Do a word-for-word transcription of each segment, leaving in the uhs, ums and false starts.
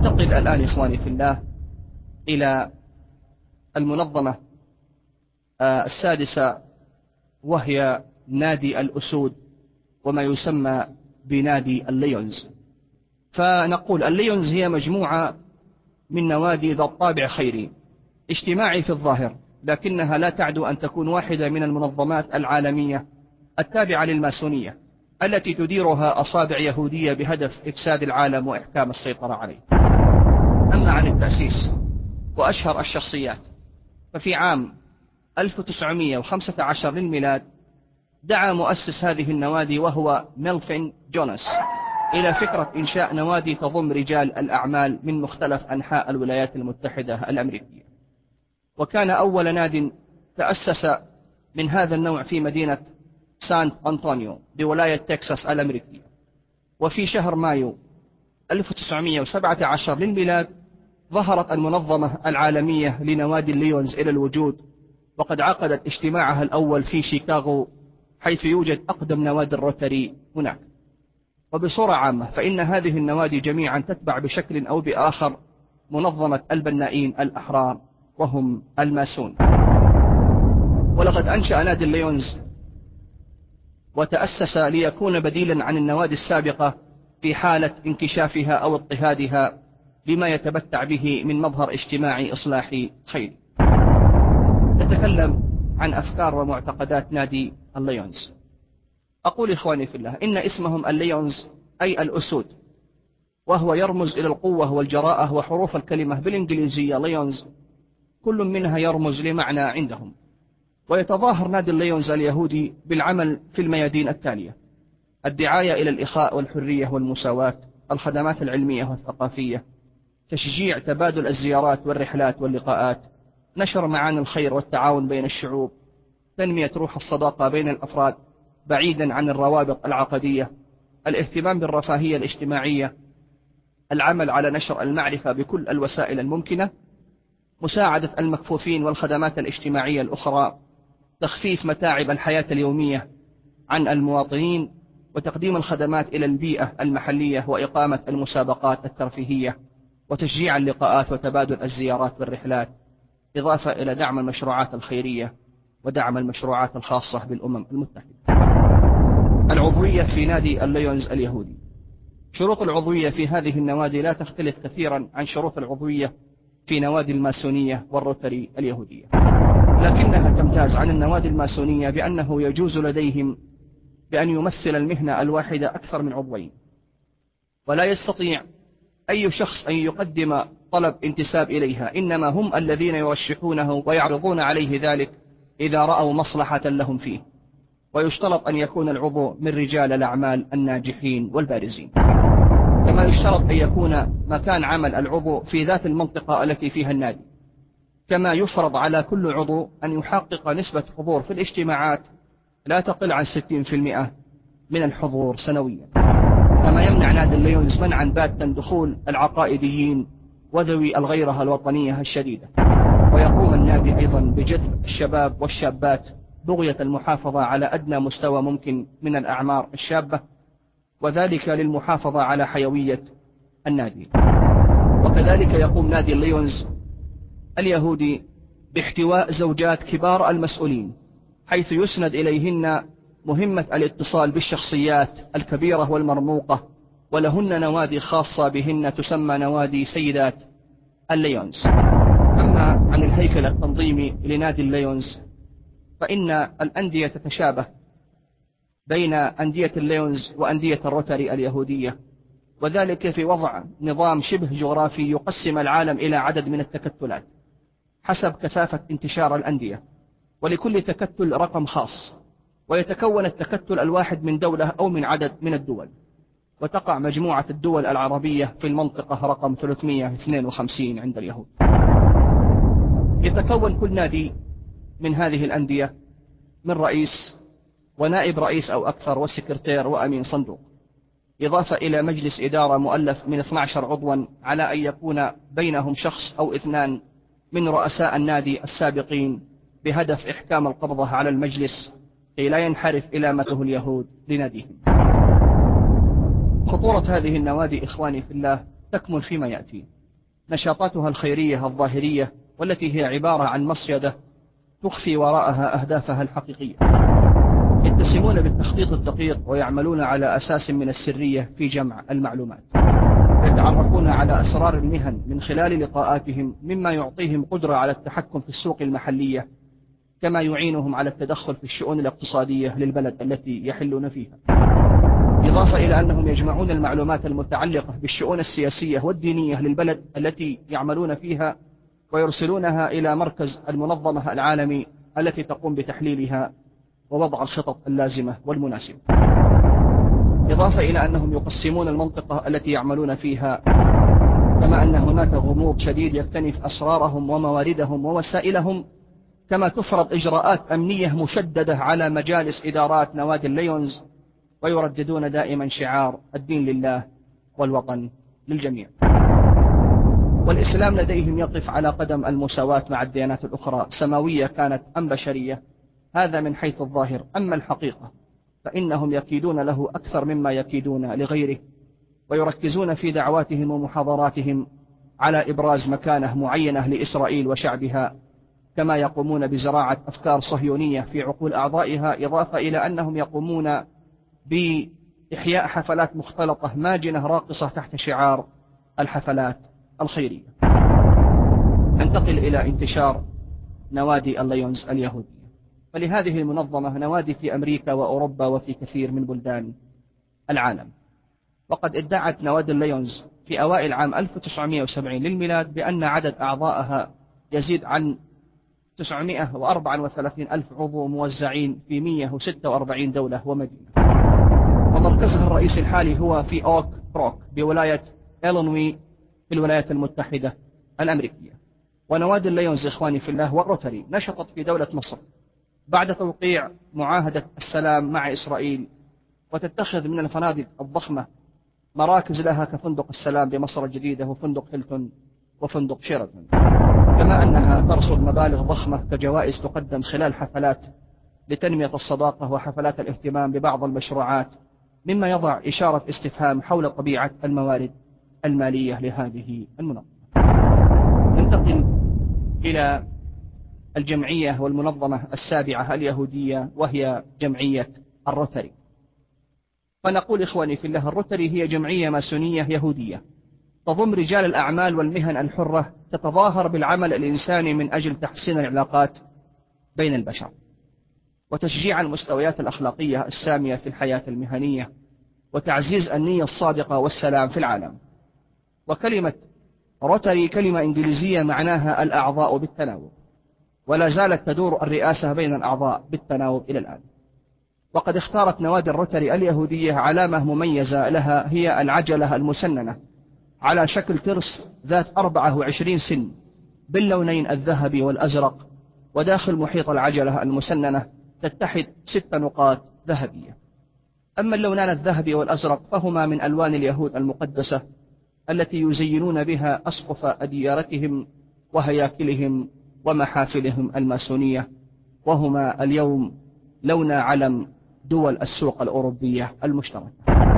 ننتقل الآن إخواني في الله إلى المنظمة السادسة، وهي نادي الأسود وما يسمى بنادي الليونز. فنقول الليونز هي مجموعة من نوادي ذات طابع خيري اجتماعي في الظاهر، لكنها لا تعدو أن تكون واحدة من المنظمات العالمية التابعة للماسونية التي تديرها أصابع يهودية بهدف إفساد العالم وإحكام السيطرة عليه. أما عن التأسيس وأشهر الشخصيات، ففي عام ألف وتسعمائة وخمسة عشر للميلاد دعا مؤسس هذه النوادي وهو ميلفين جوناس إلى فكرة إنشاء نوادي تضم رجال الأعمال من مختلف أنحاء الولايات المتحدة الأمريكية. وكان أول ناد تأسس من هذا النوع في مدينة سان أنطونيو بولاية تكساس الأمريكية. وفي شهر مايو ألف وتسعمائة وسبعة عشر للميلاد ظهرت المنظمة العالمية لنوادي الليونز إلى الوجود، وقد عقدت اجتماعها الأول في شيكاغو، حيث يوجد أقدم نوادي الروتري هناك. وبصورة عامة فإن هذه النوادي جميعا تتبع بشكل أو بآخر منظمة البنائين الأحرار وهم الماسون. ولقد أنشأ نادي الليونز وتأسس ليكون بديلا عن النوادي السابقة في حالة انكشافها أو اضطهادها لما يتمتع به من مظهر اجتماعي إصلاحي خيري. نتكلم عن أفكار ومعتقدات نادي الليونز. أقول إخواني في الله إن اسمهم الليونز أي الأسود، وهو يرمز إلى القوة والجراءة، وحروف الكلمة بالإنجليزية ليونز كل منها يرمز لمعنى عندهم. ويتظاهر نادي الليونز اليهودي بالعمل في الميادين التالية: الدعاية إلى الإخاء والحرية والمساواة، الخدمات العلمية والثقافية، تشجيع تبادل الزيارات والرحلات واللقاءات، نشر معاني الخير والتعاون بين الشعوب، تنمية روح الصداقة بين الأفراد بعيدا عن الروابط العقدية، الاهتمام بالرفاهية الاجتماعية، العمل على نشر المعرفة بكل الوسائل الممكنة، مساعدة المكفوفين والخدمات الاجتماعية الأخرى، تخفيف متاعب الحياة اليومية عن المواطنين، وتقديم الخدمات إلى البيئة المحلية، وإقامة المسابقات الترفيهية، وتشجيع اللقاءات وتبادل الزيارات والرحلات، إضافة إلى دعم المشروعات الخيرية ودعم المشروعات الخاصة بالأمم المتحدة. العضوية في نادي الليونز اليهودي. شروط العضوية في هذه النوادي لا تختلف كثيرا عن شروط العضوية في نوادي الماسونية والروتري اليهودية، لكنها تمتاز عن النوادي الماسونية بأنه يجوز لديهم بأن يمثل المهنة الواحدة أكثر من عضوين، ولا يستطيع أي شخص أن يقدم طلب انتساب إليها، إنما هم الذين يرشحونه ويعرضون عليه ذلك إذا رأوا مصلحة لهم فيه. ويشترط أن يكون العضو من رجال الأعمال الناجحين والبارزين، كما يشترط أن يكون مكان عمل العضو في ذات المنطقة التي فيها النادي، كما يفرض على كل عضو أن يحقق نسبة حضور في الاجتماعات لا تقل عن ستين بالمئة من الحضور سنويا. كما يمنع نادي الليونز منعا باتا دخول العقائديين وذوي الغيرة الوطنية الشديدة. ويقوم النادي أيضا بجذب الشباب والشابات بغية المحافظة على أدنى مستوى ممكن من الأعمار الشابة، وذلك للمحافظة على حيوية النادي. وكذلك يقوم نادي الليونز اليهودي باحتواء زوجات كبار المسؤولين، حيث يسند إليهن مهمة الاتصال بالشخصيات الكبيرة والمرموقة، ولهن نوادي خاصة بهن تسمى نوادي سيدات الليونز. أما عن الهيكل التنظيمي لنادي الليونز، فإن الأندية تتشابه بين أندية الليونز وأندية الروتري اليهودية، وذلك في وضع نظام شبه جغرافي يقسم العالم إلى عدد من التكتلات حسب كثافة انتشار الأندية، ولكل تكتل رقم خاص، ويتكون التكتل الواحد من دولة أو من عدد من الدول. وتقع مجموعة الدول العربية في المنطقة رقم ثلاثمائة واثنين وخمسين عند اليهود. يتكون كل نادي من هذه الأندية من رئيس ونائب رئيس أو أكثر وسكرتير وأمين صندوق، إضافة إلى مجلس إدارة مؤلف من اثني عشر عضوا، على أن يكون بينهم شخص أو اثنان من رؤساء النادي السابقين بهدف إحكام القبضة على المجلس كي لا ينحرف إلى مته اليهود لناديهم. خطورة هذه النوادي إخواني في الله تكمن فيما يأتي. نشاطاتها الخيرية الظاهرية، والتي هي عبارة عن مصيدة تخفي وراءها أهدافها الحقيقية. يتسمون بالتخطيط الدقيق ويعملون على أساس من السرية في جمع المعلومات. يتعرفون على أسرار المهن من خلال لقاءاتهم، مما يعطيهم قدرة على التحكم في السوق المحلية، كما يعينهم على التدخل في الشؤون الاقتصادية للبلد التي يحلون فيها. إضافة إلى أنهم يجمعون المعلومات المتعلقة بالشؤون السياسية والدينية للبلد التي يعملون فيها، ويرسلونها إلى مركز المنظمة العالمي التي تقوم بتحليلها ووضع الخطط اللازمة والمناسبة. إضافة إلى أنهم يقسمون المنطقة التي يعملون فيها، كما أن هناك غموض شديد يكتنف أسرارهم ومواردهم ووسائلهم، كما تفرض إجراءات أمنية مشددة على مجالس إدارات نوادي الليونز، ويرددون دائما شعار الدين لله والوطن للجميع. والإسلام لديهم يقف على قدم المساواة مع الديانات الأخرى، سماوية كانت أم بشرية، هذا من حيث الظاهر. أما الحقيقة فإنهم يكيدون له أكثر مما يكيدون لغيره، ويركزون في دعواتهم ومحاضراتهم على إبراز مكانة معينة لإسرائيل وشعبها، كما يقومون بزراعة أفكار صهيونية في عقول أعضائها. إضافة إلى أنهم يقومون بإحياء حفلات مختلطة ماجنة راقصة تحت شعار الحفلات الخيرية. ننتقل إلى انتشار نوادي الليونز اليهودية. فلهذه المنظمة نوادي في أمريكا وأوروبا وفي كثير من بلدان العالم. وقد ادعت نوادي الليونز في أوائل عام ألف وتسعمائة وسبعين للميلاد بأن عدد أعضائها يزيد عن تسعمائة وأربعة وثلاثين ألف عضو موزعين في مئة وستة وأربعين دولة ومدينة. ومركزها الرئيسي الحالي هو في أوك بروك بولاية إلينوي في الولايات المتحدة الأمريكية. ونوادي الليونز إخواني في الله والروتري نشطت في دولة مصر بعد توقيع معاهدة السلام مع إسرائيل، وتتخذ من الفنادق الضخمة مراكز لها كفندق السلام بمصر الجديدة وفندق هيلتون وفندق شيراتون، كما أنها ترصد مبالغ ضخمة كجوائز تقدم خلال حفلات لتنمية الصداقة وحفلات الاهتمام ببعض المشروعات، مما يضع إشارة استفهام حول طبيعة الموارد المالية لهذه المنظمة. ننتقل إلى الجمعية والمنظمة السابعة اليهودية، وهي جمعية الروتري. فنقول إخواني في الله، الروتري هي جمعية ماسونية يهودية تضم رجال الأعمال والمهن الحرة، تتظاهر بالعمل الإنساني من أجل تحسين العلاقات بين البشر، وتشجيع المستويات الأخلاقية السامية في الحياة المهنية، وتعزيز النية الصادقة والسلام في العالم. وكلمة روتري كلمة إنجليزية معناها الأعضاء بالتناوب، ولا زالت تدور الرئاسة بين الأعضاء بالتناوب إلى الآن. وقد اختارت نوادي الروتري اليهودية علامة مميزة لها، هي العجلة المسننة على شكل ترس ذات أربعة وعشرين سن باللونين الذهبي والأزرق، وداخل محيط العجلة المسننة تتحد ست نقاط ذهبية. أما اللونان الذهبي والأزرق فهما من ألوان اليهود المقدسة التي يزينون بها أسقف أديارتهم وهياكلهم ومحافلهم الماسونية، وهما اليوم لون علم دول السوق الأوروبية المشتركة.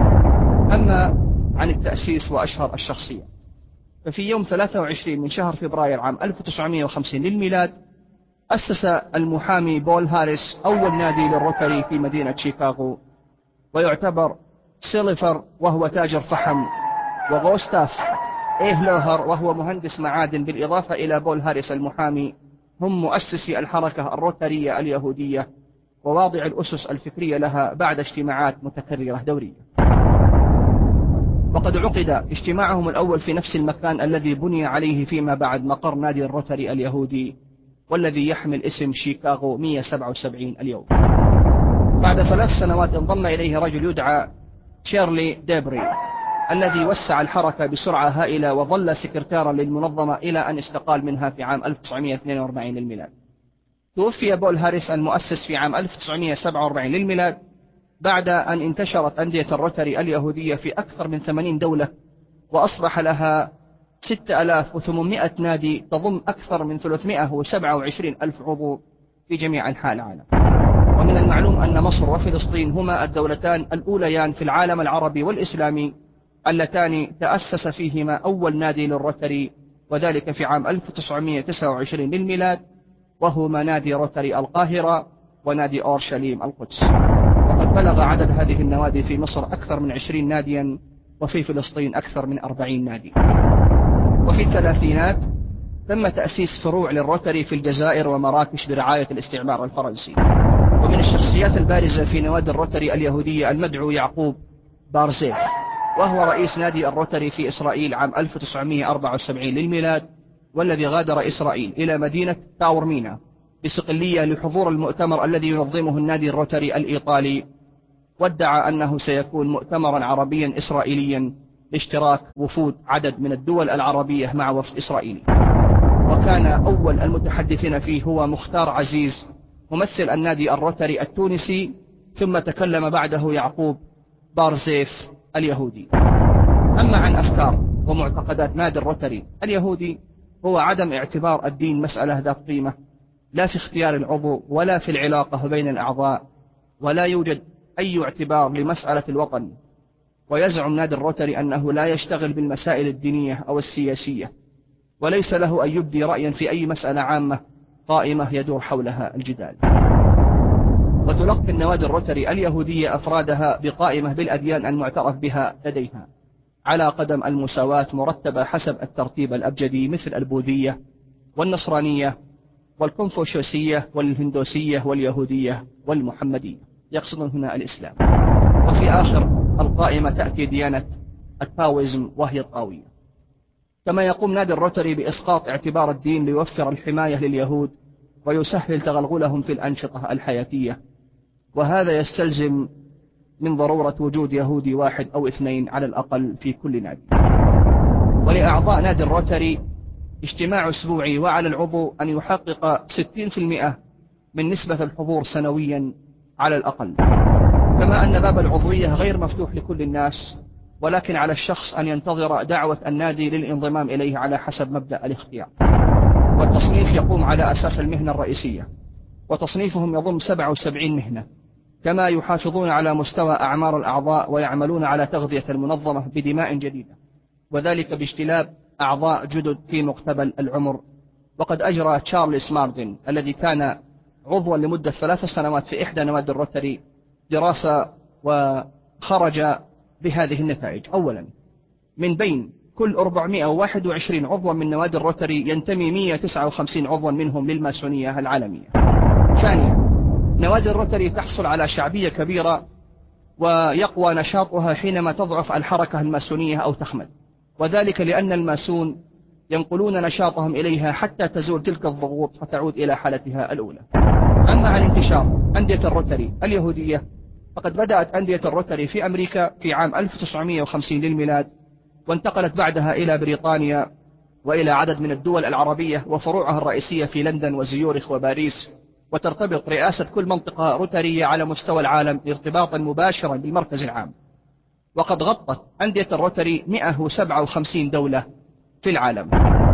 أما عن التأسيس وأشهر الشخصيات، ففي يوم ثلاثة وعشرين من شهر فبراير عام ألف وتسعمائة وخمسين للميلاد أسس المحامي بول هاريس أول نادي للروتري في مدينة شيكاغو. ويعتبر سيليفر وهو تاجر فحم، وغوستاف إيه لوهر وهو مهندس معادن، بالإضافة إلى بول هاريس المحامي، هم مؤسسي الحركة الروترية اليهودية وواضع الأسس الفكرية لها بعد اجتماعات متكررة دورية. وقد عقد اجتماعهم الأول في نفس المكان الذي بني عليه فيما بعد مقر نادي الروتري اليهودي، والذي يحمل اسم شيكاغو مئة وسبعة وسبعين اليوم. بعد ثلاث سنوات انضم إليه رجل يدعى تشيرلي ديبري، الذي وسع الحركة بسرعة هائلة وظل سكرتارا للمنظمة إلى أن استقال منها في عام ألف وتسعمائة واثنين وأربعين للميلاد. توفي بول هاريس المؤسس في عام ألف وتسعمائة وسبعة وأربعين للميلاد، بعد أن انتشرت أندية الروتري اليهودية في أكثر من ثمانين دولة، وأصبح لها ستة آلاف وثمانمائة نادي تضم أكثر من ثلاثمائة وسبعة وعشرين ألف عضو في جميع أنحاء العالم. ومن المعلوم أن مصر وفلسطين هما الدولتان الأوليان في العالم العربي والإسلامي اللتان تأسس فيهما أول نادي للروتري وذلك في عام ألف وتسعمائة وتسعة وعشرين للميلاد، وهما نادي روتري القاهرة ونادي أورشليم القدس. وقد بلغ عدد هذه النوادي في مصر أكثر من عشرين ناديا، وفي فلسطين أكثر من أربعين نادي. وفي الثلاثينات تم تأسيس فروع للروتري في الجزائر ومراكش برعاية الاستعمار الفرنسي. ومن الشخصيات البارزة في نوادي الروتري اليهودية المدعو يعقوب بارزيف، وهو رئيس نادي الروتري في إسرائيل عام ألف وتسعمائة وأربعة وسبعين للميلاد، والذي غادر إسرائيل إلى مدينة تاورمينا بصقلية لحضور المؤتمر الذي ينظمه النادي الروتري الإيطالي، وادعى أنه سيكون مؤتمرا عربيا إسرائيليا لاشتراك وفود عدد من الدول العربية مع وفد إسرائيلي. وكان أول المتحدثين فيه هو مختار عزيز ممثل النادي الروتري التونسي، ثم تكلم بعده يعقوب بارزيف اليهودي. أما عن أفكار ومعتقدات نادي الروتري اليهودي، هو عدم اعتبار الدين مسألة ذات قيمة، لا في اختيار العضو ولا في العلاقة بين الأعضاء، ولا يوجد أي اعتبار لمسألة الوطن. ويزعم نادي الروتري أنه لا يشتغل بالمسائل الدينية أو السياسية، وليس له أن يبدي رأيا في أي مسألة عامة قائمة يدور حولها الجدال. وتلقي النوادي الروتري اليهودية أفرادها بقائمة بالأديان المعترف بها لديها على قدم المساواة، مرتبة حسب الترتيب الأبجدي، مثل البوذية والنصرانية والكونفوشيوسية والهندوسية واليهودية والمحمدية، يقصدون هنا الإسلام. وفي آخر القائمة تأتي ديانة التاويزم وهي الطاوية. كما يقوم نادي الروتري بإسقاط اعتبار الدين ليوفر الحماية لليهود ويسهل تغلغلهم في الأنشطة الحياتية، وهذا يستلزم من ضرورة وجود يهودي واحد أو اثنين على الأقل في كل نادي. ولأعضاء نادي الروتري اجتماع أسبوعي، وعلى العضو أن يحقق ستين بالمئة من نسبة الحضور سنويا على الأقل. كما أن باب العضوية غير مفتوح لكل الناس، ولكن على الشخص أن ينتظر دعوة النادي للانضمام إليه على حسب مبدأ الاختيار. والتصنيف يقوم على أساس المهنة الرئيسية، وتصنيفهم يضم سبعة وسبعين مهنة. كما يحافظون على مستوى أعمار الأعضاء ويعملون على تغذية المنظمة بدماء جديدة، وذلك باجتلاب أعضاء جدد في مقتبل العمر. وقد أجرى تشارلز ماردن الذي كان عضوا لمدة ثلاث سنوات في إحدى نوادي الروتري دراسة وخرج بهذه النتائج. أولا، من بين كل أربعمائة وواحد وعشرين عضوا من نوادي الروتري ينتمي مئة وتسعة وخمسين عضوا منهم للماسونية العالمية. ثانيا، نوادي الروتري تحصل على شعبية كبيرة، ويقوى نشاطها حينما تضعف الحركة الماسونية أو تخمد، وذلك لأن الماسون ينقلون نشاطهم إليها حتى تزول تلك الضغوط فتعود إلى حالتها الأولى. أما عن انتشار أندية الروتري اليهودية، فقد بدأت أندية الروتري في أمريكا في عام ألف وتسعمائة وخمسين للميلاد، وانتقلت بعدها إلى بريطانيا وإلى عدد من الدول العربية، وفروعها الرئيسية في لندن وزيورخ وباريس. وترتبط رئاسة كل منطقة روترية على مستوى العالم ارتباطا مباشرا بالمركز العام. وقد غطت أندية الروتري مئة وسبعة وخمسين دولة في العالم.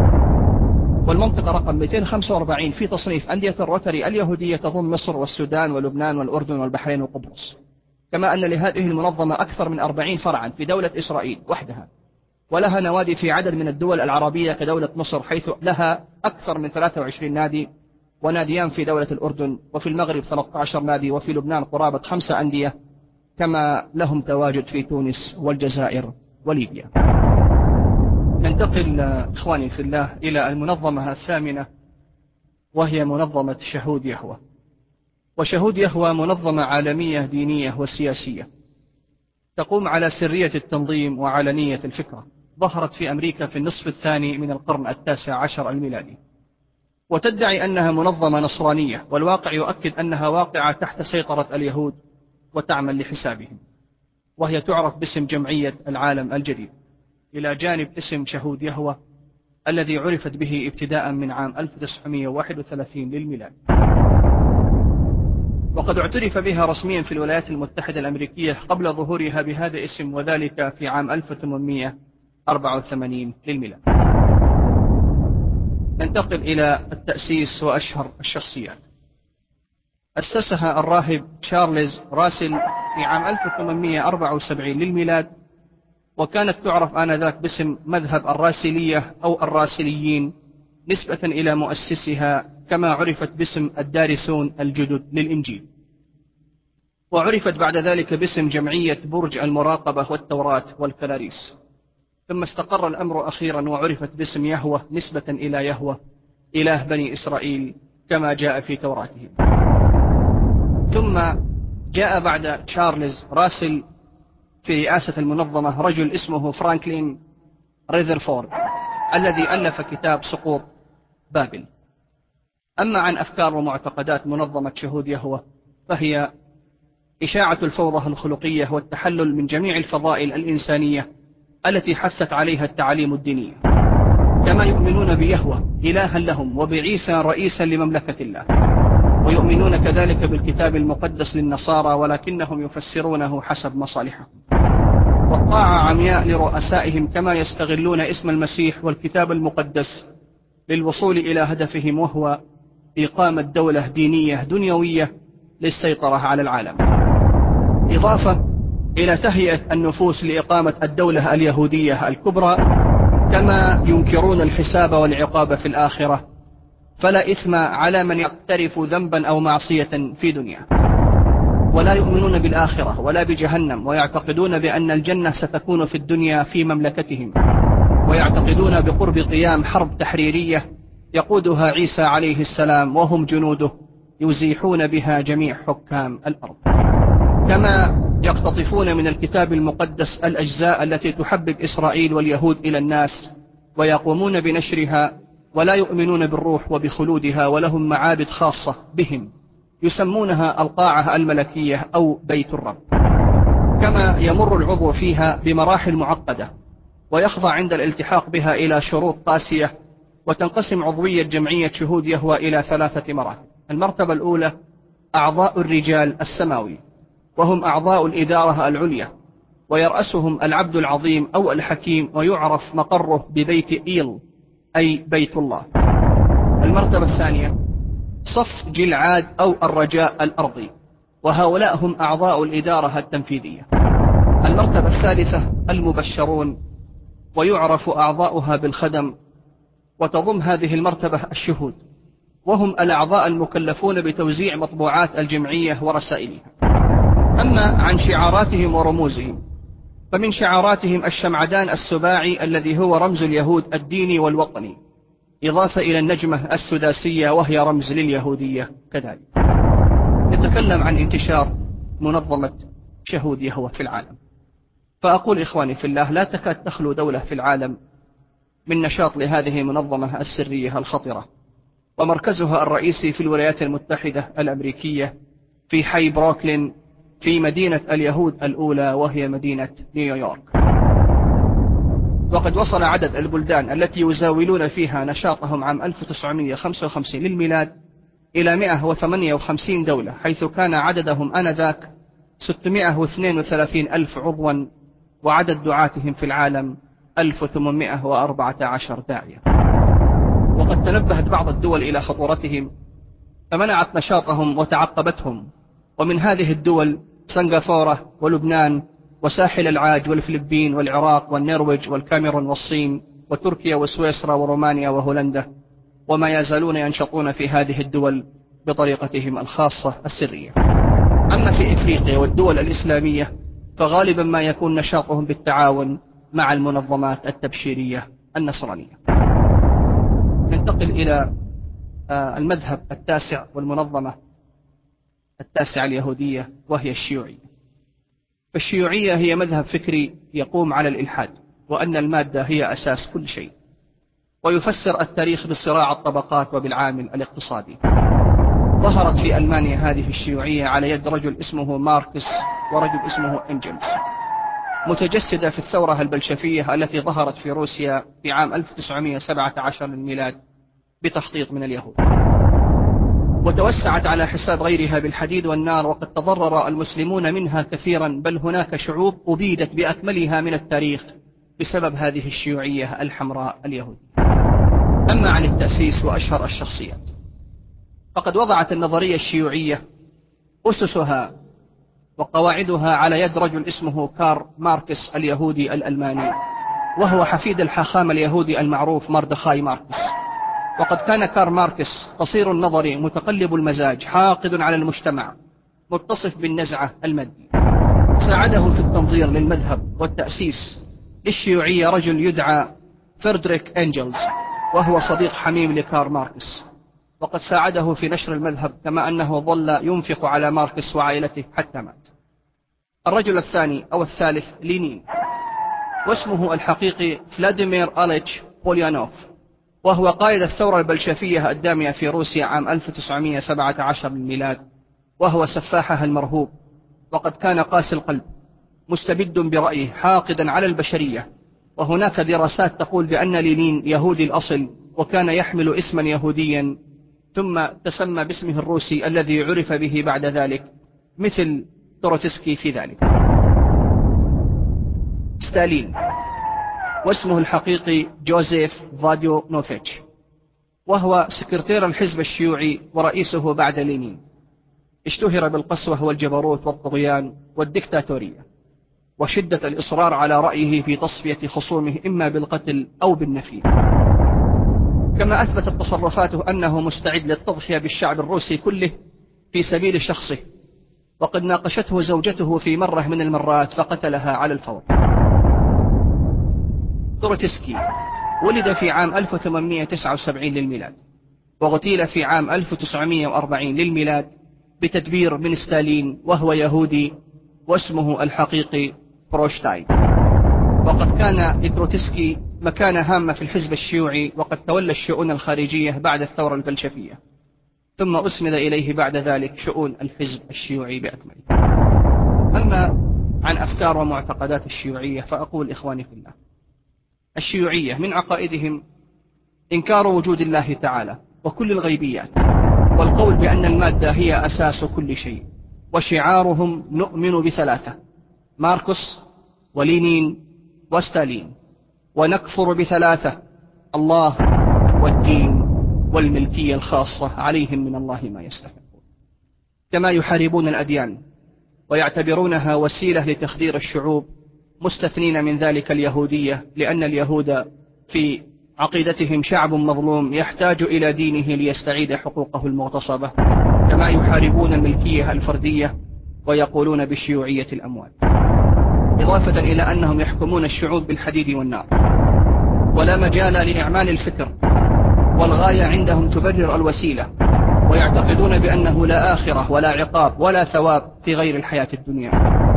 والمنطقة رقم مئتين وخمسة وأربعين في تصنيف أندية الروتري اليهودية تضم مصر والسودان ولبنان والأردن والبحرين وقبرص. كما أن لهذه المنظمة أكثر من أربعين فرعا في دولة إسرائيل وحدها، ولها نوادي في عدد من الدول العربية كدولة مصر حيث لها أكثر من ثلاثة وعشرين نادي، وناديان في دولة الأردن، وفي المغرب ثلاثة عشر نادي، وفي لبنان قرابة خمسة أندية، كما لهم تواجد في تونس والجزائر وليبيا. ننتقل إخواني في الله إلى المنظمة الثامنة، وهي منظمة شهود يهوه. وشهود يهوه منظمة عالمية دينية وسياسية تقوم على سرية التنظيم وعلنية الفكرة. ظهرت في أمريكا في النصف الثاني من القرن التاسع عشر الميلادي، وتدعي أنها منظمة نصرانية، والواقع يؤكد أنها واقعة تحت سيطرة اليهود وتعمل لحسابهم، وهي تعرف باسم جمعية العالم الجديد، إلى جانب اسم شهود يهوه الذي عرفت به ابتداء من عام ألف وتسعمائة وواحد وثلاثين للميلاد. وقد اعترف بها رسميا في الولايات المتحدة الأمريكية قبل ظهورها بهذا الاسم، وذلك في عام ألف وثمانمائة وأربعة وثمانين للميلاد. ننتقل إلى التأسيس وأشهر الشخصيات. أسسها الراهب تشارلز راسل في عام ألف وثمانمائة وأربعة وسبعين للميلاد، وكانت تعرف آنذاك باسم مذهب الراسلية أو الراسليين نسبة إلى مؤسسها، كما عرفت باسم الدارسون الجدد للإنجيل، وعرفت بعد ذلك باسم جمعية برج المراقبة والتوراة والكلاريس، ثم استقر الأمر أخيرا وعرفت باسم يهوه نسبة إلى يهوه إله بني إسرائيل كما جاء في توراتهم. ثم جاء بعد تشارلز راسل في رئاسة المنظمة رجل اسمه فرانكلين ريذرفورد الذي ألف كتاب سقوط بابل. أما عن أفكار ومعتقدات منظمة شهود يهوه فهي إشاعة الفوضى الخلقية والتحلل من جميع الفضائل الإنسانية التي حثت عليها التعاليم الدينية، كما يؤمنون بيهوه إلها لهم وبعيسى رئيسا لمملكة الله، ويؤمنون كذلك بالكتاب المقدس للنصارى ولكنهم يفسرونه حسب مصالحهم، والطاعة عمياء لرؤسائهم كما يستغلون اسم المسيح والكتاب المقدس للوصول إلى هدفهم، وهو إقامة دولة دينية دنيوية للسيطرة على العالم، إضافة إلى تهيئة النفوس لإقامة الدولة اليهودية الكبرى، كما ينكرون الحساب والعقاب في الآخرة، فلا إثم على من يقترف ذنبا أو معصية في دنيا، ولا يؤمنون بالآخرة ولا بجهنم، ويعتقدون بأن الجنة ستكون في الدنيا في مملكتهم، ويعتقدون بقرب قيام حرب تحريرية يقودها عيسى عليه السلام وهم جنوده يزيحون بها جميع حكام الأرض، كما يقتطفون من الكتاب المقدس الأجزاء التي تحبب إسرائيل واليهود إلى الناس ويقومون بنشرها، ولا يؤمنون بالروح وبخلودها، ولهم معابد خاصة بهم يسمونها القاعة الملكية أو بيت الرب، كما يمر العضو فيها بمراحل معقدة ويخضع عند الالتحاق بها إلى شروط قاسية، وتنقسم عضوية جمعية شهود يهوه إلى ثلاثة مراتب. المرتبة الأولى أعضاء الرجال السماوي، وهم أعضاء الإدارة العليا، ويرأسهم العبد العظيم أو الحكيم، ويعرف مقره ببيت إيل أي بيت الله. المرتبة الثانية صف جلعاد أو الرجاء الأرضي، وهؤلاء هم أعضاء الإدارة التنفيذية. المرتبة الثالثة المبشرون، ويعرف أعضاؤها بالخدم، وتضم هذه المرتبة الشهود، وهم الأعضاء المكلفون بتوزيع مطبوعات الجمعية ورسائلها. أما عن شعاراتهم ورموزهم فمن شعاراتهم الشمعدان السباعي الذي هو رمز اليهود الديني والوطني، إضافة إلى النجمة السداسية وهي رمز لليهودية كذلك. نتكلم عن انتشار منظمة شهود يهوه في العالم، فأقول إخواني في الله لا تكاد تخلو دولة في العالم من نشاط لهذه المنظمة السرية الخطرة، ومركزها الرئيسي في الولايات المتحدة الأمريكية في حي بروكلين في مدينة اليهود الأولى وهي مدينة نيويورك. وقد وصل عدد البلدان التي يزاولون فيها نشاطهم عام ألف وتسعمائة وخمسة وخمسين للميلاد إلى مئة وثمانية وخمسين دولة، حيث كان عددهم آنذاك ستمائة واثنين وثلاثين ألف عضوا، وعدد دعاتهم في العالم ألف وثمانمائة وأربعة عشر داعية. وقد تنبهت بعض الدول إلى خطورتهم فمنعت نشاطهم وتعقبتهم، ومن هذه الدول سنغافورة ولبنان وساحل العاج والفلبين والعراق والنرويج والكاميرون والصين وتركيا وسويسرا ورومانيا وهولندا، وما يزالون ينشطون في هذه الدول بطريقتهم الخاصة السرية. أما في إفريقيا والدول الإسلامية فغالبا ما يكون نشاطهم بالتعاون مع المنظمات التبشيرية النصرانية. ننتقل إلى المذهب التاسع والمنظمة التاسعة اليهودية وهي الشيوعية. فالشيوعية هي مذهب فكري يقوم على الإلحاد، وأن المادة هي أساس كل شيء، ويفسر التاريخ بصراع الطبقات وبالعامل الاقتصادي. ظهرت في ألمانيا هذه الشيوعية على يد رجل اسمه ماركس ورجل اسمه إنجلز، متجسدة في الثورة البلشفية التي ظهرت في روسيا في عام ألف وتسعمائة وسبعة عشر للميلاد بتخطيط من اليهود، وتوسعت على حساب غيرها بالحديد والنار، وقد تضرر المسلمون منها كثيرا، بل هناك شعوب أبيدت بأكملها من التاريخ بسبب هذه الشيوعية الحمراء اليهودية. أما عن التأسيس وأشهر الشخصيات، فقد وضعت النظرية الشيوعية أسسها وقواعدها على يد رجل اسمه كارل ماركس اليهودي الألماني، وهو حفيد الحاخام اليهودي المعروف مردخاي ماركس. وقد كان كارل ماركس قصير النظر متقلب المزاج حاقد على المجتمع متصف بالنزعة المادية. ساعده في التنظير للمذهب والتأسيس للشيوعية رجل يدعى فريدريك إنجلز، وهو صديق حميم لكارل ماركس، وقد ساعده في نشر المذهب، كما أنه ظل ينفق على ماركس وعائلته حتى مات. الرجل الثاني أو الثالث لينين، واسمه الحقيقي فلاديمير أليتش بوليانوف، وهو قائد الثورة البلشفية الدامية في روسيا عام ألف وتسعمائة وسبعة عشر للميلاد، وهو سفاحها المرهوب، وقد كان قاسي القلب مستبد برأيه حاقدا على البشرية. وهناك دراسات تقول بأن لينين يهودي الأصل، وكان يحمل اسما يهوديا ثم تسمى باسمه الروسي الذي عرف به بعد ذلك، مثل تروتسكي في ذلك. ستالين، واسمه الحقيقي جوزيف فاديونوفيتش، وهو سكرتير الحزب الشيوعي ورئيسه بعد لينين. اشتهر بالقسوة والجبروت والطغيان والديكتاتورية وشدة الإصرار على رأيه في تصفية خصومه إما بالقتل أو بالنفي. كما أثبتت تصرفاته أنه مستعد للتضحية بالشعب الروسي كله في سبيل شخصه، وقد ناقشته زوجته في مرة من المرات فقتلها على الفور. تروتسكي ولد في عام ألف وثمانمائة وتسعة وسبعين للميلاد، واغتيل في عام ألف وتسعمائة وأربعين للميلاد بتدبير من ستالين، وهو يهودي واسمه الحقيقي بروشتاين. وقد كان لتروتسكي مكانة هامة في الحزب الشيوعي، وقد تولى الشؤون الخارجية بعد الثورة البلشفية، ثم أسند إليه بعد ذلك شؤون الحزب الشيوعي بأكمله. أما عن أفكار ومعتقدات الشيوعية فأقول إخواني في الله، الشيوعية من عقائدهم إنكار وجود الله تعالى وكل الغيبيات، والقول بأن المادة هي أساس كل شيء، وشعارهم نؤمن بثلاثة: ماركس ولينين وستالين، ونكفر بثلاثة: الله والدين والملكية الخاصة، عليهم من الله ما يستحقون. كما يحاربون الأديان ويعتبرونها وسيلة لتخدير الشعوب، مستثنين من ذلك اليهودية، لأن اليهود في عقيدتهم شعب مظلوم يحتاج إلى دينه ليستعيد حقوقه المغتصبة. كما يحاربون الملكية الفردية ويقولون بشيوعية الأموال، إضافة إلى أنهم يحكمون الشعوب بالحديد والنار، ولا مجال لإعمال الفكر، والغاية عندهم تبرر الوسيلة، ويعتقدون بأنه لا آخرة ولا عقاب ولا ثواب في غير الحياة الدنيا،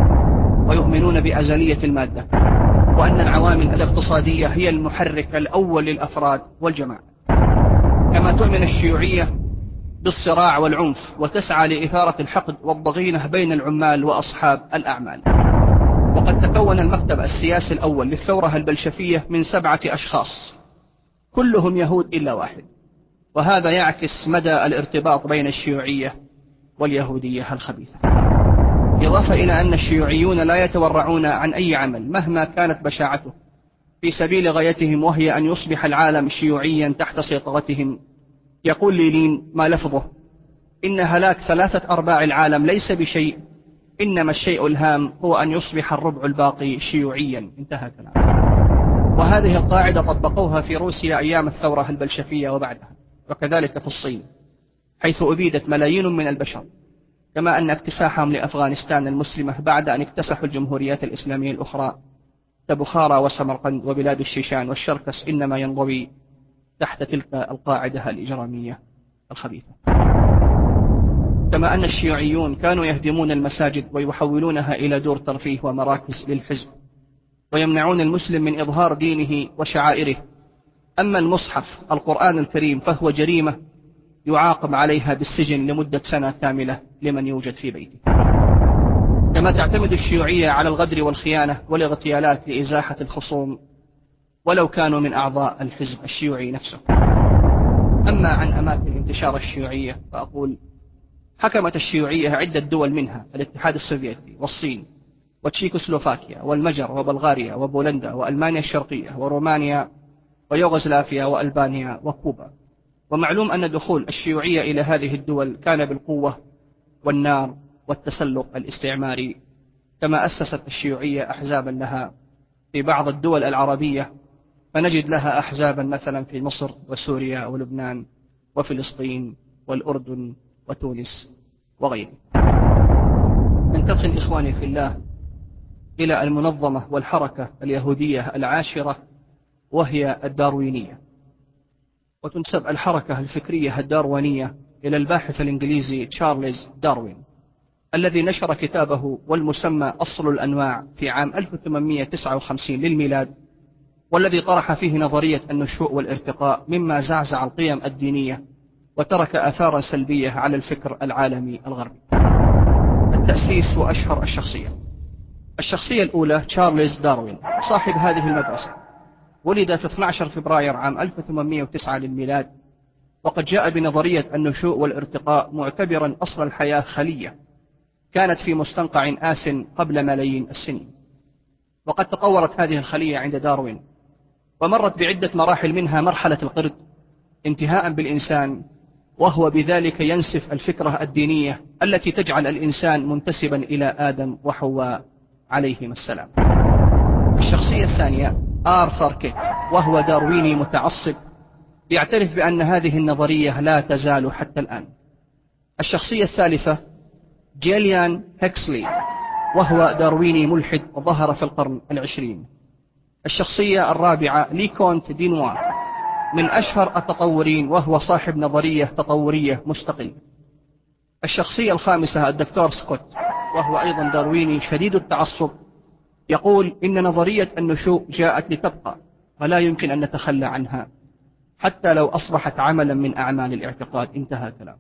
ويؤمنون بأزلية المادة، وأن العوامل الاقتصادية هي المحرك الأول للأفراد والجماعة. كما تؤمن الشيوعية بالصراع والعنف، وتسعى لإثارة الحقد والضغينة بين العمال وأصحاب الأعمال. وقد تكون المكتب السياسي الأول للثورة البلشفية من سبعة أشخاص كلهم يهود إلا واحد، وهذا يعكس مدى الارتباط بين الشيوعية واليهودية الخبيثة. إضافة إلى أن الشيوعيون لا يتورعون عن أي عمل مهما كانت بشاعته في سبيل غايتهم، وهي أن يصبح العالم شيوعيا تحت سيطرتهم. يقول لينين ما لفظه: إن هلاك ثلاثة أرباع العالم ليس بشيء، إنما الشيء الهام هو أن يصبح الربع الباقي شيوعيا. انتهى كلامه. وهذه القاعدة طبقوها في روسيا أيام الثورة البلشفية وبعدها، وكذلك في الصين حيث أبيدت ملايين من البشر. كما أن اكتساحهم لأفغانستان المسلمة بعد أن اكتسحوا الجمهوريات الإسلامية الأخرى كبخارى وسمرقند وبلاد الشيشان والشركس إنما ينضوي تحت تلك القاعدة الإجرامية الخبيثة. كما أن الشيوعيون كانوا يهدمون المساجد ويحولونها إلى دور ترفيه ومراكز للحزب، ويمنعون المسلم من إظهار دينه وشعائره. أما المصحف القرآن الكريم فهو جريمة يعاقب عليها بالسجن لمدة سنة كاملة لمن يوجد في بيته. كما تعتمد الشيوعية على الغدر والخيانة والاغتيالات لإزاحة الخصوم ولو كانوا من أعضاء الحزب الشيوعي نفسه. أما عن أماكن انتشار الشيوعية فأقول: حكمت الشيوعية عدة دول، منها الاتحاد السوفيتي والصين وتشيكوسلوفاكيا والمجر وبلغاريا وبولندا وألمانيا الشرقية ورومانيا ويوغوسلافيا وألبانيا وكوبا. ومعلوم أن دخول الشيوعية إلى هذه الدول كان بالقوة والنار والتسلط الاستعماري، كما أسست الشيوعية أحزابا لها في بعض الدول العربية، فنجد لها أحزابا مثلا في مصر وسوريا ولبنان وفلسطين والأردن وتونس وغيره. ننتقل إخواني في الله إلى المنظمة والحركة اليهودية العاشرة، وهي الداروينية. وتنسب الحركة الفكرية الداروينية إلى الباحث الإنجليزي تشارلز داروين، الذي نشر كتابه والمسمى أصل الأنواع في عام ألف وثمانمئة وتسعة وخمسين للميلاد، والذي طرح فيه نظرية النشوء والارتقاء، مما زعزع القيم الدينية وترك آثارا سلبية على الفكر العالمي الغربي. التأسيس وأشهر الشخصية. الشخصية الأولى تشارلز داروين، صاحب هذه المدرسة، ولد في اثني عشر فبراير عام ألف وثمانمئة وتسعة للميلاد، وقد جاء بنظرية النشوء والارتقاء معتبرا أصل الحياة خلية كانت في مستنقع آس قبل ملايين السنين. وقد تطورت هذه الخلية عند داروين ومرت بعدة مراحل، منها مرحلة القرد انتهاء بالإنسان، وهو بذلك ينسف الفكرة الدينية التي تجعل الإنسان منتسبا إلى آدم وحواء عليهما السلام. الشخصية الثانية آرثر كيت، وهو دارويني متعصب يعترف بأن هذه النظرية لا تزال حتى الآن. الشخصية الثالثة جيليان هيكسلي، وهو دارويني ملحد ظهر في القرن العشرين. الشخصية الرابعة ليكونت دينوا، من أشهر التطورين، وهو صاحب نظرية تطورية مستقلة. الشخصية الخامسة الدكتور سكوت، وهو أيضا دارويني شديد التعصب، يقول إن نظرية النشوء جاءت لتبقى ولا يمكن أن نتخلى عنها حتى لو أصبحت عملا من أعمال الاعتقاد. انتهى كلام.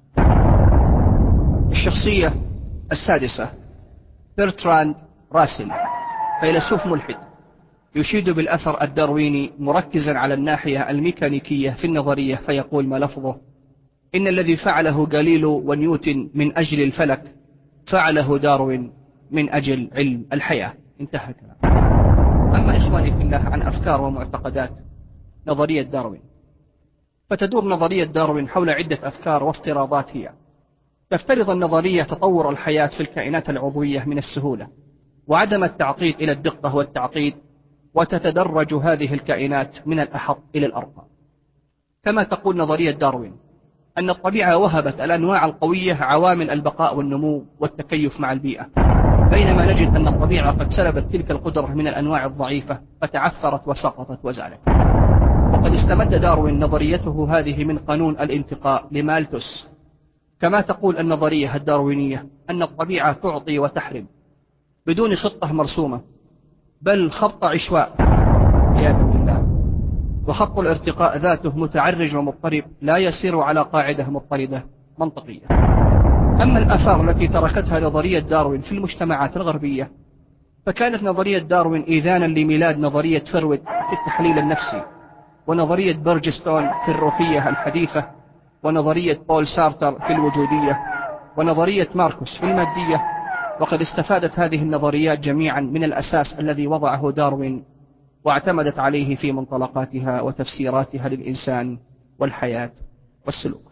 الشخصية السادسة برتراند راسل، فيلسوف ملحد يشيد بالأثر الدارويني مركزا على الناحية الميكانيكية في النظرية، فيقول ما لفظه: إن الذي فعله غاليليو ونيوتن من أجل الفلك فعله داروين من أجل علم الحياة. انتهى كلام. أما إخواني في الله عن أفكار ومعتقدات نظرية داروين، فتدور نظرية داروين حول عدة أفكار وافتراضات. هي تفترض النظرية تطور الحياة في الكائنات العضوية من السهولة وعدم التعقيد إلى الدقة والتعقيد، وتتدرج هذه الكائنات من الأحط إلى الأرقى. كما تقول نظرية داروين أن الطبيعة وهبت الأنواع القوية عوامل البقاء والنمو والتكيف مع البيئة، بينما نجد أن الطبيعة قد سلبت تلك القدرة من الأنواع الضعيفة فتعثرت وسقطت وزالت. وقد استمد داروين نظريته هذه من قانون الانتقاء لمالثوس. كما تقول النظرية الداروينية أن الطبيعة تعطي وتحرم بدون خطة مرسومة، بل خط عشواء عياذا بالله، وخط الارتقاء ذاته متعرج ومضطرب لا يسير على قاعدة مضطردة منطقية. أما الآثار التي تركتها نظرية داروين في المجتمعات الغربية، فكانت نظرية داروين إيذانا لميلاد نظرية فرويد في التحليل النفسي، ونظرية برجستون في الروحية الحديثة، ونظرية بول سارتر في الوجودية، ونظرية ماركوس في المادية. وقد استفادت هذه النظريات جميعا من الأساس الذي وضعه داروين واعتمدت عليه في منطلقاتها وتفسيراتها للإنسان والحياة والسلوك.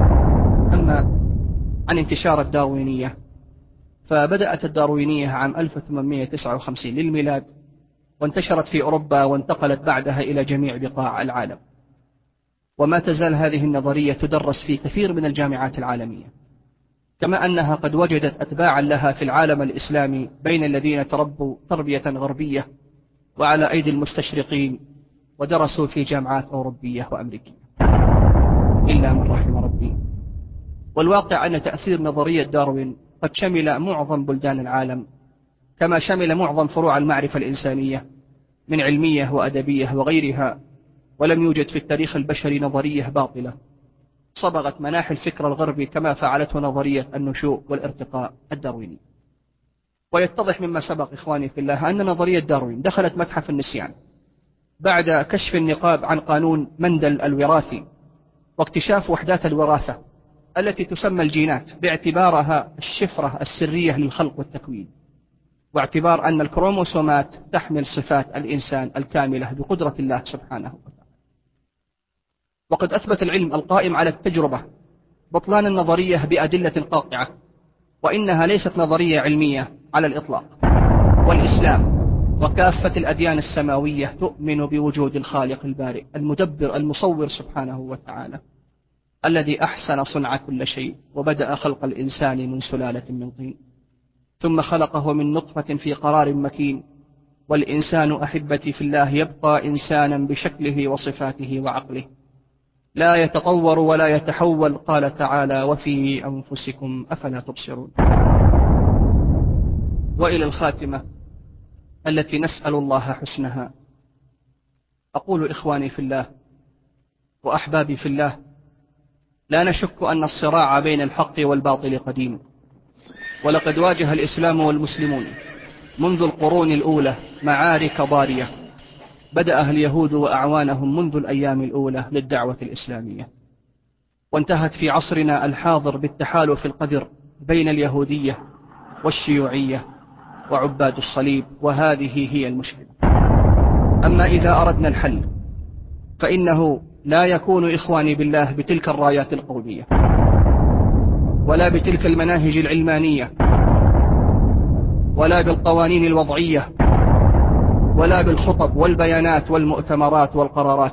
أما عن انتشار الداروينية، فبدأت الداروينية عام ألف وثمانمئة وتسعة وخمسين للميلاد، وانتشرت في أوروبا وانتقلت بعدها إلى جميع بقاع العالم. وما تزال هذه النظرية تدرس في كثير من الجامعات العالمية، كما أنها قد وجدت أتباعا لها في العالم الإسلامي بين الذين تربوا تربية غربية وعلى أيدي المستشرقين ودرسوا في جامعات أوروبية وأمريكية، إلا من رحم ربي. والواقع أن تأثير نظرية داروين قد شمل معظم بلدان العالم، كما شمل معظم فروع المعرفة الإنسانية من علمية وأدبية وغيرها، ولم يوجد في التاريخ البشري نظرية باطلة صبغت مناحي الفكر الغربي كما فعلته نظرية النشوء والارتقاء الدارويني. ويتضح مما سبق إخواني في الله أن نظرية داروين دخلت متحف النسيان بعد كشف النقاب عن قانون مندل الوراثي واكتشاف وحدات الوراثة التي تسمى الجينات باعتبارها الشفرة السرية للخلق والتكوين، واعتبار أن الكروموسومات تحمل صفات الإنسان الكاملة بقدرة الله سبحانه وتعالى. وقد أثبت العلم القائم على التجربة بطلان النظرية بأدلة قاطعة، وإنها ليست نظرية علمية على الإطلاق. والإسلام وكافة الأديان السماوية تؤمن بوجود الخالق البارئ المدبر المصور سبحانه وتعالى، الذي أحسن صنع كل شيء، وبدأ خلق الإنسان من سلالة من طين، ثم خلقه من نطفة في قرار مكين. والإنسان أحبتي في الله يبقى إنسانا بشكله وصفاته وعقله، لا يتطور ولا يتحول. قال تعالى: وفي أنفسكم أفلا تبصرون. وإلى الخاتمة التي نسأل الله حسنها، أقول: إخواني في الله وأحبابي في الله، لا نشك أن الصراع بين الحق والباطل قديم، ولقد واجه الإسلام والمسلمون منذ القرون الأولى معارك ضارية، بدأها اليهود وأعوانهم منذ الأيام الأولى للدعوة الإسلامية، وانتهت في عصرنا الحاضر بالتحالف القذر بين اليهودية والشيوعية وعباد الصليب، وهذه هي المشكلة. أما إذا أردنا الحل فإنه لا يكون، إخواني بالله، بتلك الرايات القومية، ولا بتلك المناهج العلمانية، ولا بالقوانين الوضعية، ولا بالخطب والبيانات والمؤتمرات والقرارات،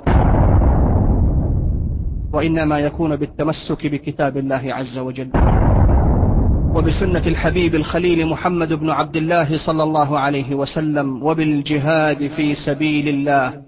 وإنما يكون بالتمسك بكتاب الله عز وجل وبسنة الحبيب الخليل محمد بن عبد الله صلى الله عليه وسلم، وبالجهاد في سبيل الله،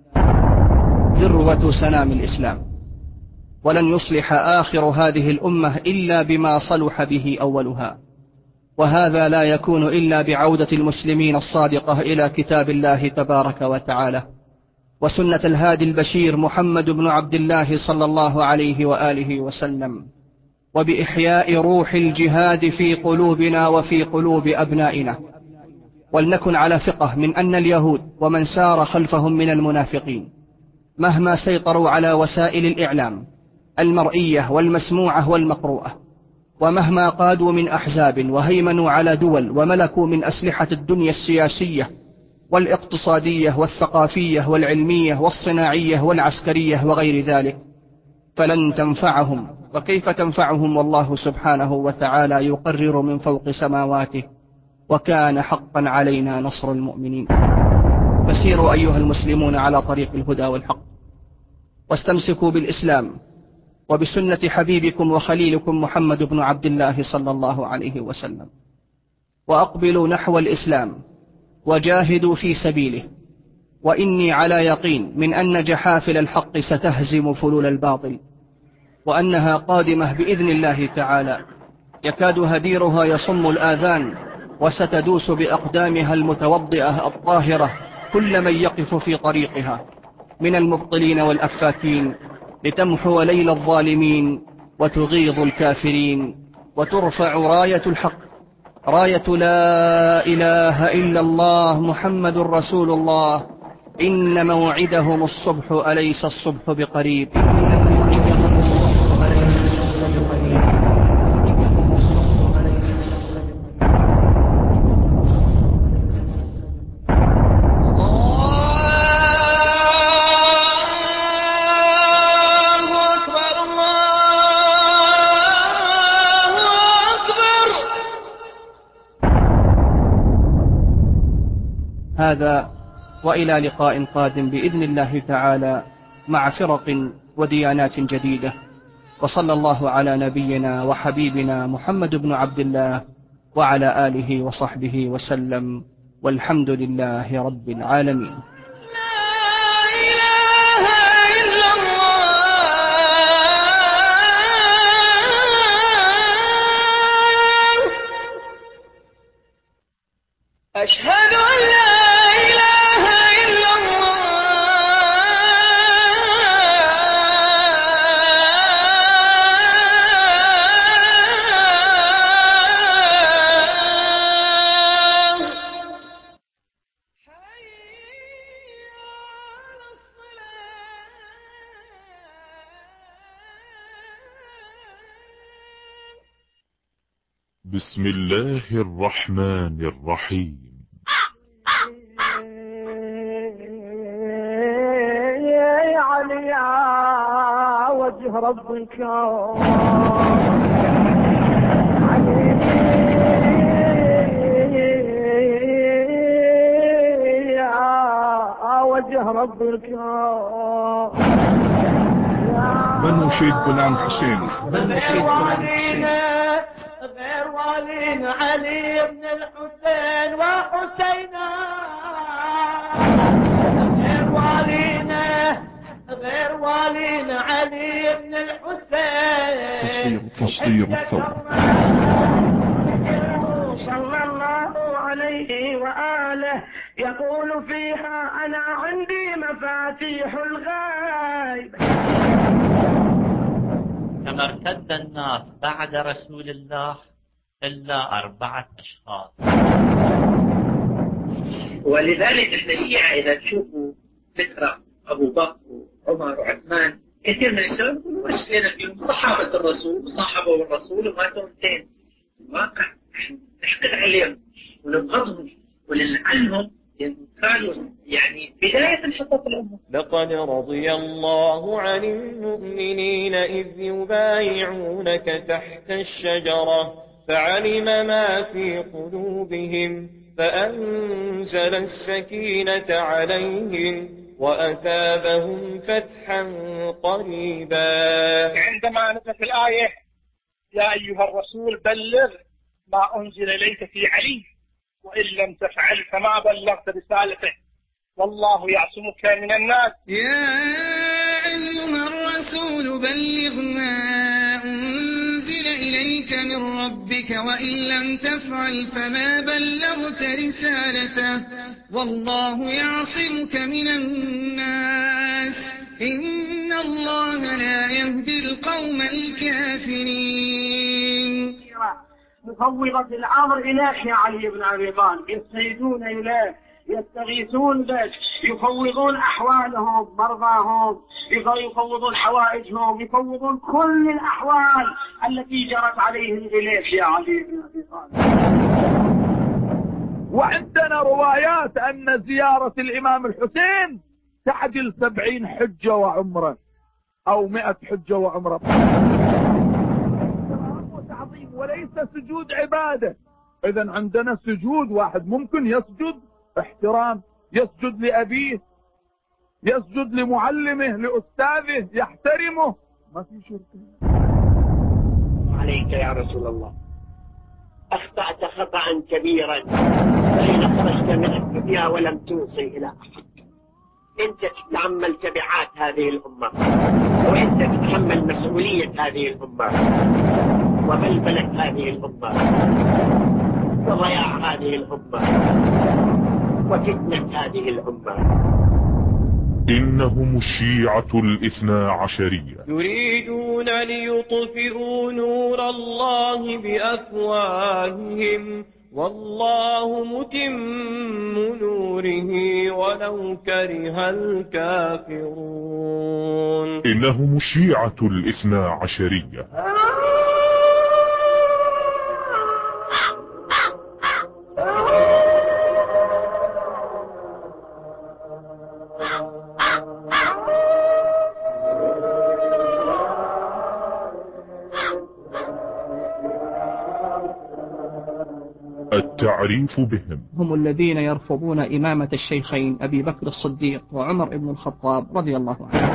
ذروة سنام الإسلام. ولن يصلح آخر هذه الأمة إلا بما صلح به أولها، وهذا لا يكون إلا بعودة المسلمين الصادقة إلى كتاب الله تبارك وتعالى وسنة الهادي البشير محمد بن عبد الله صلى الله عليه وآله وسلم، وبإحياء روح الجهاد في قلوبنا وفي قلوب أبنائنا. ولنكن على ثقة من أن اليهود ومن سار خلفهم من المنافقين مهما سيطروا على وسائل الإعلام المرئية والمسموعة والمقروءة، ومهما قادوا من أحزاب وهيمنوا على دول وملكوا من أسلحة الدنيا السياسية والاقتصادية والثقافية والعلمية والصناعية والعسكرية وغير ذلك، فلن تنفعهم. وكيف تنفعهم والله سبحانه وتعالى يقرر من فوق سماواته: وكان حقا علينا نصر المؤمنين. فسيروا أيها المسلمون على طريق الهدى والحق، واستمسكوا بالإسلام وبسنة حبيبكم وخليلكم محمد بن عبد الله صلى الله عليه وسلم، وأقبلوا نحو الإسلام وجاهدوا في سبيله. وإني على يقين من أن جحافل الحق ستهزم فلول الباطل، وأنها قادمة بإذن الله تعالى، يكاد هديرها يصم الآذان، وستدوس بأقدامها المتوضئة الطاهرة كل من يقف في طريقها من المبطلين والأفاكين، لتمحو ليل الظالمين وتغيظ الكافرين، وترفع راية الحق، راية لا إله إلا الله محمد رسول الله. إن موعدهم الصبح أليس الصبح بقريب؟ هذا وإلى لقاء قادم بإذن الله تعالى مع فرق وديانات جديدة، وصلى الله على نبينا وحبيبنا محمد بن عبد الله وعلى آله وصحبه وسلم، والحمد لله رب العالمين. أشهد أن لا إله إلا الله. بسم الله الرحمن الرحيم. يا علي يا وجه رب الكون علي وجه رب الكون. من نشيد غلام حسين؟ من نشيد غلام حسين؟ غير والينا علي بن الحسين وحسينا، غير والينا غير والينا علي بن الحسين. تصدير تصدير الثورة. صلى الله عليه وآله يقول فيها أنا عندي مفاتيح الغيب. كما ارتد الناس بعد رسول الله إلا أربعة أشخاص. ولذلك احنا الشيعة إذا تشوفوا ذكرى أبو بكر وعمر وعثمان كثير من الشباب يقولوا وش لنا فيهم؟ صحابة الرسول وصاحبوا الرسول وماتوا اثنين. الواقع نحقد عليهم ونبغضهم ونلعنهم لأنهم كانوا يعني بداية انحطاط الأمة. لقد رضي الله عن المؤمنين إذ يبايعونك تحت الشجرة فعلم ما في قلوبهم فأنزل السكينة عليهم وأثابهم فتحا قريبا. عندما نزلت الآية يا أيها الرسول بلغ ما أنزل إليك في علي وإن لم تفعل فما بلغت رسالته والله يعصمك من الناس. يا أيها الرسول بلغ ما أنزل إليك من ربك وإن لم تفعل فما بلغت رسالته والله يعصمك من الناس إن الله لا يهدي القوم الكافرين. مفوضة الأمر إليك يا علي بن أبي طالب، يستيدون إليه يستغيثون بك، يفوضون أحوالهم مرضاهم، يفوضون حوائجهم، يفوضون كل الأحوال التي جرت عليهم إليك يا علي بن أبي طالب. وعندنا روايات أن زيارة الإمام الحسين تعدل سبعين حجة وعمرة أو مئة حجة وعمرة. وتعظيم وليس سجود عبادة. إذن عندنا سجود واحد ممكن يسجد احترام، يسجد لأبيه، يسجد لمعلمه لأستاذه، يحترمه، ما في شرك. عليك يا رسول الله أخطأت خطأ كبيرا حين خرجت من الدنيا ولم توصي إلى أحد. أنت تتحمل تبعات هذه الأمة وأنت تتحمل مسؤولية هذه الأمة وبلبلة هذه الأمة وضياع هذه الأمة وفتنة هذه الأمة. إنهم الشيعة الاثنا عشرية يريدون ليطفئوا نور الله بأفواههم والله متم نوره ولو كره الكافرون. إنهم الشيعة الاثنا عشرية التعريف بهم. هم الذين يرفضون إمامة الشيخين أبي بكر الصديق وعمر بن الخطاب رضي الله عنه.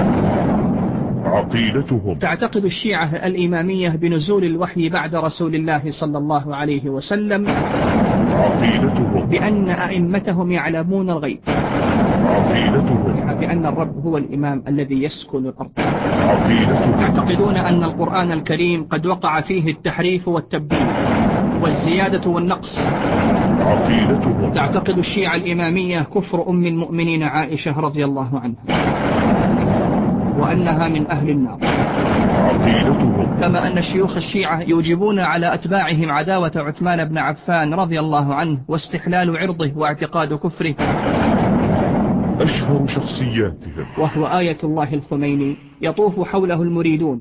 عقيدتهم. تعتقد الشيعة الإمامية بنزول الوحي بعد رسول الله صلى الله عليه وسلم. عقيدتهم. بأن أئمتهم يعلمون الغيب. عقيدتهم. بأن الرب هو الإمام الذي يسكن الأرض. عقيدتهم. يعتقدون أن القرآن الكريم قد وقع فيه التحريف والتبديل والزيادة والنقص. عقيدتهم. تعتقد الشيعة الإمامية كفر أم المؤمنين عائشة رضي الله عنها وأنها من أهل النار. عقيدتهم. كما أن شيوخ الشيعة يوجبون على أتباعهم عداوة عثمان بن عفان رضي الله عنه واستحلال عرضه واعتقاد كفره. أشهر شخصياتهم وهو آية الله الخميني يطوف حوله المريدون.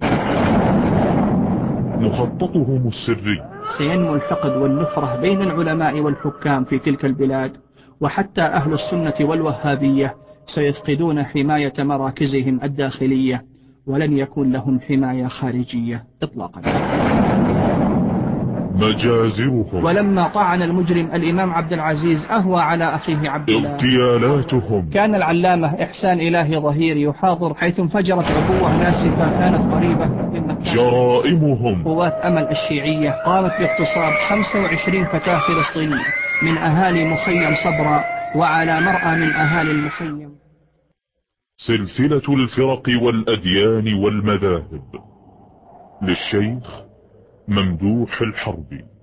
مخططهم السري. سينمو الحقد والنفرة بين العلماء والحكام في تلك البلاد، وحتى أهل السنة والوهابية سيفقدون حماية مراكزهم الداخلية ولن يكون لهم حماية خارجية إطلاقا. مجازرهم ولما طعن المجرم الإمام عبد العزيز أهوى على أخيه عبد الله. اغتيالاتهم. كان العلامة إحسان إلهي ظهير يحاضر حيث انفجرت عبوة ناسفة كانت قريبة من مكان. جرائمهم. قوات أمل الشيعية قامت باغتصاب خمسة وعشرين فتاة فلسطينية من أهالي مخيم صبرا وعلى مرأى من أهالي المخيم. سلسلة الفرق والأديان والمذاهب للشيخ ممدوح الحربي.